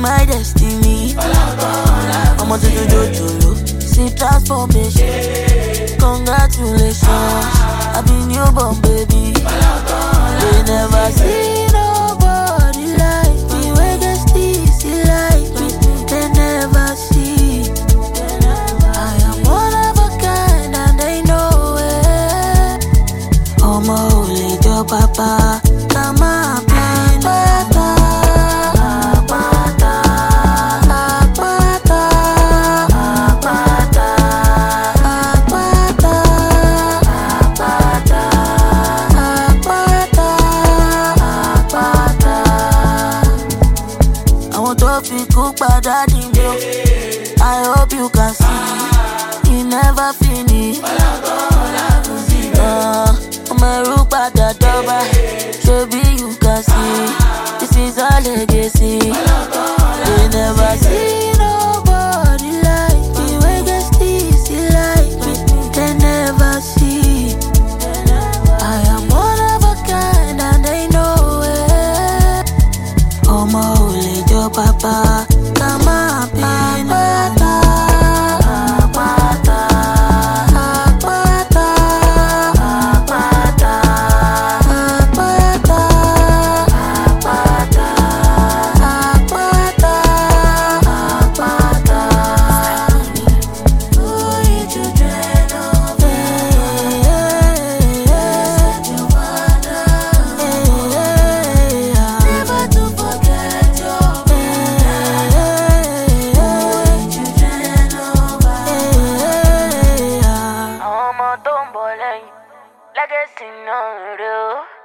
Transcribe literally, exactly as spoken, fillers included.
my destiny. I'm on to do Jojolo. See transformation. Congratulations. I be newborn baby. They never see nobody like me. When they see like me, they never see. I am one of a kind and they know it. Oh my holy joe papa, come on, blind papa. I hope you can see, he never finish. Uh, my root by the double, maybe you can see, this is a legacy. They never see nobody like me. When they see like me, they never see. I am one of a kind and they know it. Oh my holy Joe papa. Legacy no real.